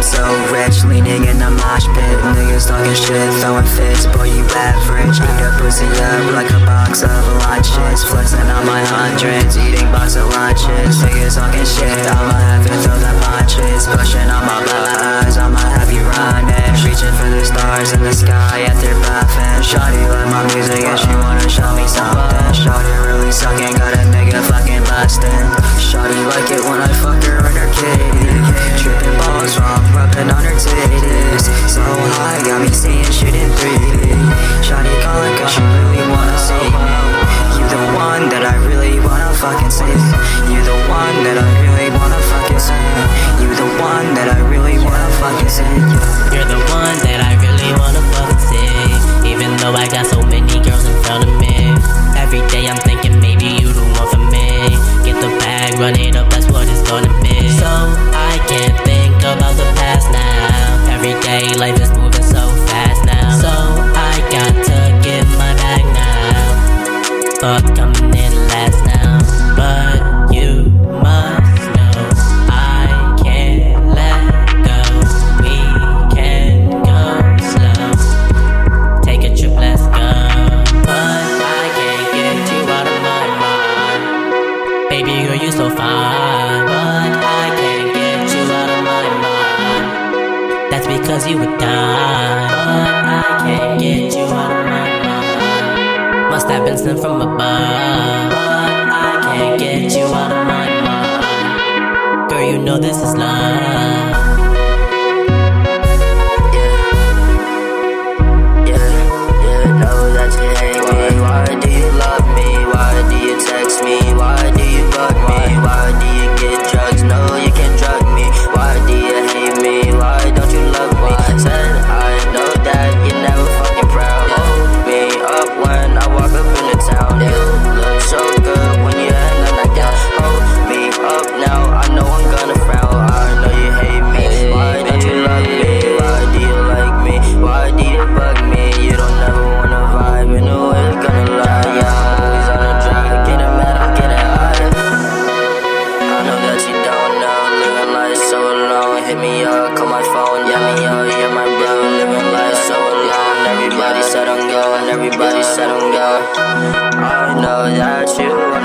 I'm so rich, leaning in the mosh pit. Niggas talking shit, throwing fits, boy you average. Eat a pussy up like a box of lunches. Flexing on my hundreds, eating box of lunches. Niggas talking shit, I'ma have to throw the punches. Pushing on my buttons, I'ma have you running. Reaching for the stars in the sky after buffing. Shawty love my music and she wanna show me something. Shawty really sucking, got a nigga fucking bustin'. Shawty like it when I fuck her in her kitty. Tripping balls wrong, rubbing on her titties. So high, got me seeing shit in 3D. Shawty calling cause she really wanna see me. You the one that I really wanna fucking see. You the one that I really wanna fucking see. You the one that I really wanna fucking see. You're the one that I really wanna fucking see. Even though I got so many girls in front of me, every day I'm thinking maybe you the one for me. Get the bag, run it up, that's what it's gonna be. So I can't think about the past now. Every day life is moving so fast now. So I got to get my bag now. Fuck coming in last now. But you must know I can't let go. We can go slow. Take a trip, let's go. But I can't get you out of my mind. Baby girl, you so fine. But I can't get you out of my mind. That's because you would die. But I can't get you out of my mind. Must have been sent from above. But I can't get you out of my mind. Girl, you know this is love. Know that you hate me. Why do you love me? Why do you text me? Why do you bug me? Why do you get drugs? No, you can't drug me. Why do you hate me? Why don't you love me? Said I know that you're never fucking proud. Hold me up when I walk up in the town. You look so good when you hang on that down. Hold me up now, I know I'm gonna frown. I know you hate me. Why don't you love me? Why do you like me? Why do you bug me? You don't ever wanna vibe, you know it's gonna lie. Yeah, always on the drive, getting mad, I'm getting high. I know that you don't know, living life so alone. Hit me up, call my phone, yeah me up, you're my bro. Living life so alone, everybody said I'm gone, everybody said I'm gone. I know that you